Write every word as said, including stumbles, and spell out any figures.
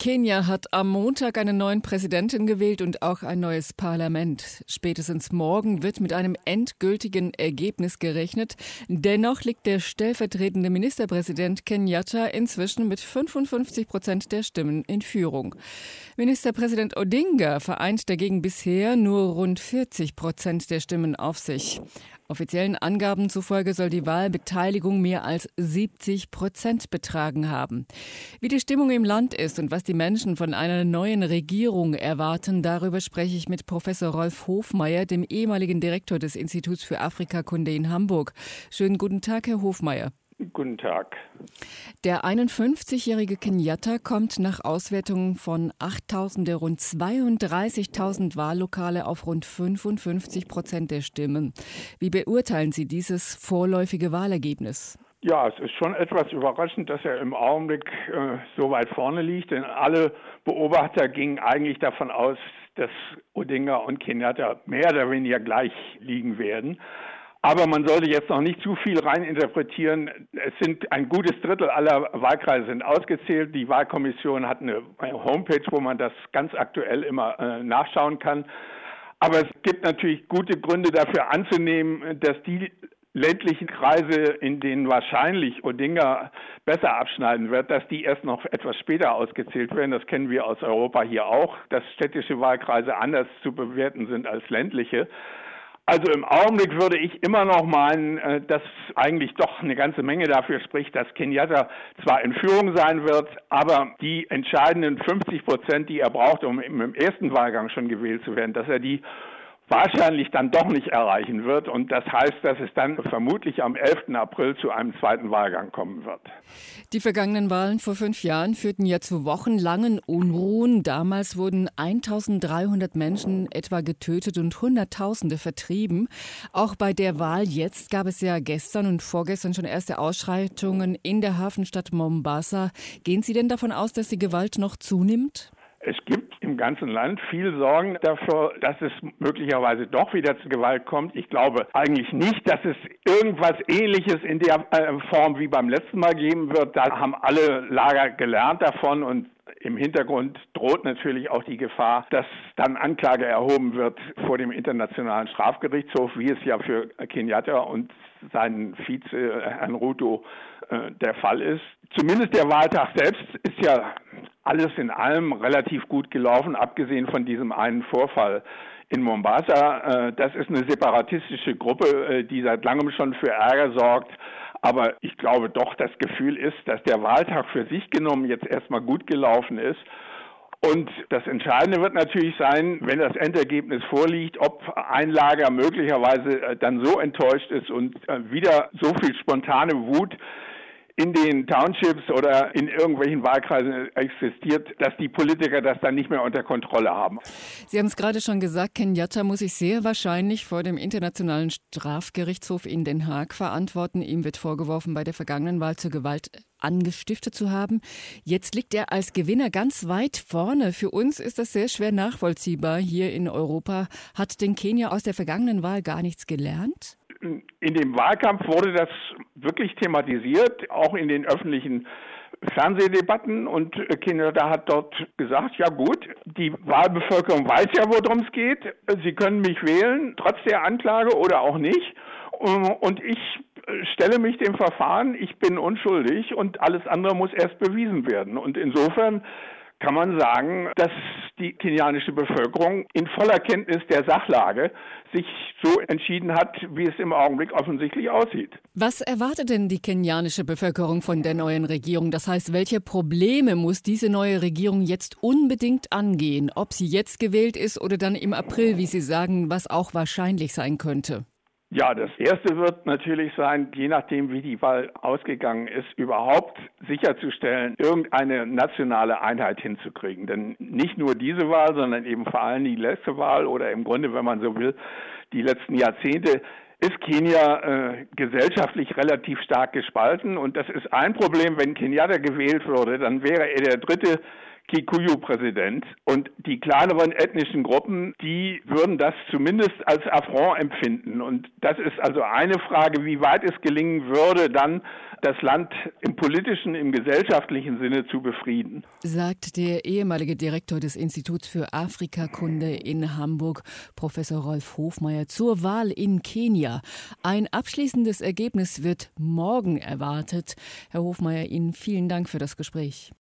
Kenia hat am Montag einen neuen Präsidenten gewählt und auch ein neues Parlament. Spätestens morgen wird mit einem endgültigen Ergebnis gerechnet. Dennoch liegt der stellvertretende Ministerpräsident Kenyatta inzwischen mit fünfundfünfzig Prozent der Stimmen in Führung. Ministerpräsident Odinga vereint dagegen bisher nur rund vierzig Prozent der Stimmen auf sich. Offiziellen Angaben zufolge soll die Wahlbeteiligung mehr als siebzig Prozent betragen haben. Wie die Stimmung im Land ist und was die Menschen von einer neuen Regierung erwarten, darüber spreche ich mit Professor Rolf Hofmeier, dem ehemaligen Direktor des Instituts für Afrikakunde in Hamburg. Schönen guten Tag, Herr Hofmeier. Guten Tag. Der einundfünfzigjährige Kenyatta kommt nach Auswertungen von achttausend der rund zweiunddreißigtausend Wahllokale auf rund fünfundfünfzig Prozent der Stimmen. Wie beurteilen Sie dieses vorläufige Wahlergebnis? Ja, es ist schon etwas überraschend, dass er im Augenblick äh, so weit vorne liegt, denn alle Beobachter gingen eigentlich davon aus, dass Odinga und Kenyatta mehr oder weniger gleich liegen werden. Aber man sollte jetzt noch nicht zu viel reininterpretieren. Es sind ein gutes Drittel aller Wahlkreise sind ausgezählt. Die Wahlkommission hat eine Homepage, wo man das ganz aktuell immer äh, nachschauen kann. Aber es gibt natürlich gute Gründe dafür anzunehmen, dass die ländlichen Kreise, in denen wahrscheinlich Odinga besser abschneiden wird, dass die erst noch etwas später ausgezählt werden. Das kennen wir aus Europa hier auch, dass städtische Wahlkreise anders zu bewerten sind als ländliche. Also im Augenblick würde ich immer noch meinen, dass eigentlich doch eine ganze Menge dafür spricht, dass Kenyatta zwar in Führung sein wird, aber die entscheidenden fünfzig Prozent, die er braucht, um im ersten Wahlgang schon gewählt zu werden, dass er die wahrscheinlich dann doch nicht erreichen wird. Und das heißt, dass es dann vermutlich am elften April zu einem zweiten Wahlgang kommen wird. Die vergangenen Wahlen vor fünf Jahren führten ja zu wochenlangen Unruhen. Damals wurden eintausenddreihundert Menschen etwa getötet und Hunderttausende vertrieben. Auch bei der Wahl jetzt gab es ja gestern und vorgestern schon erste Ausschreitungen in der Hafenstadt Mombasa. Gehen Sie denn davon aus, dass die Gewalt noch zunimmt? Es gibt im ganzen Land viel Sorgen dafür, dass es möglicherweise doch wieder zu Gewalt kommt. Ich glaube eigentlich nicht, dass es irgendwas Ähnliches in der Form wie beim letzten Mal geben wird. Da haben alle Lager gelernt davon und im Hintergrund droht natürlich auch die Gefahr, dass dann Anklage erhoben wird vor dem Internationalen Strafgerichtshof, wie es ja für Kenyatta und seinen Vize Herrn Ruto äh, der Fall ist. Zumindest der Wahltag selbst ist ja alles in allem relativ gut gelaufen, abgesehen von diesem einen Vorfall in Mombasa. Äh, das ist eine separatistische Gruppe, äh, die seit langem schon für Ärger sorgt. Aber ich glaube doch, das Gefühl ist, dass der Wahltag für sich genommen jetzt erstmal gut gelaufen ist. Und das Entscheidende wird natürlich sein, wenn das Endergebnis vorliegt, ob ein Lager möglicherweise dann so enttäuscht ist und wieder so viel spontane Wut in den Townships oder in irgendwelchen Wahlkreisen existiert, dass die Politiker das dann nicht mehr unter Kontrolle haben. Sie haben es gerade schon gesagt, Kenyatta muss sich sehr wahrscheinlich vor dem Internationalen Strafgerichtshof in Den Haag verantworten. Ihm wird vorgeworfen, bei der vergangenen Wahl zur Gewalt angestiftet zu haben. Jetzt liegt er als Gewinner ganz weit vorne. Für uns ist das sehr schwer nachvollziehbar hier in Europa. Hat denn Kenia aus der vergangenen Wahl gar nichts gelernt? In dem Wahlkampf wurde das wirklich thematisiert, auch in den öffentlichen Fernsehdebatten. Und Kenyatta hat dort gesagt, ja gut, die Wahlbevölkerung weiß ja, worum es geht. Sie können mich wählen, trotz der Anklage oder auch nicht. Und ich stelle mich dem Verfahren, ich bin unschuldig und alles andere muss erst bewiesen werden. Und insofern kann man sagen, dass die kenianische Bevölkerung in voller Kenntnis der Sachlage sich so entschieden hat, wie es im Augenblick offensichtlich aussieht. Was erwartet denn die kenianische Bevölkerung von der neuen Regierung? Das heißt, welche Probleme muss diese neue Regierung jetzt unbedingt angehen? Ob sie jetzt gewählt ist oder dann im April, wie Sie sagen, was auch wahrscheinlich sein könnte? Ja, das Erste wird natürlich sein, je nachdem, wie die Wahl ausgegangen ist, überhaupt sicherzustellen, irgendeine nationale Einheit hinzukriegen. Denn nicht nur diese Wahl, sondern eben vor allem die letzte Wahl oder im Grunde, wenn man so will, die letzten Jahrzehnte, ist Kenia äh, gesellschaftlich relativ stark gespalten. Und das ist ein Problem, wenn Kenyatta gewählt würde, dann wäre er der dritte Kikuyu-Präsident. Und die kleineren ethnischen Gruppen, die würden das zumindest als Affront empfinden. Und das ist also eine Frage, wie weit es gelingen würde, dann das Land im politischen, im gesellschaftlichen Sinne zu befrieden. Sagt der ehemalige Direktor des Instituts für Afrikakunde in Hamburg, Professor Rolf Hofmeier, zur Wahl in Kenia. Ein abschließendes Ergebnis wird morgen erwartet. Herr Hofmeier, Ihnen vielen Dank für das Gespräch.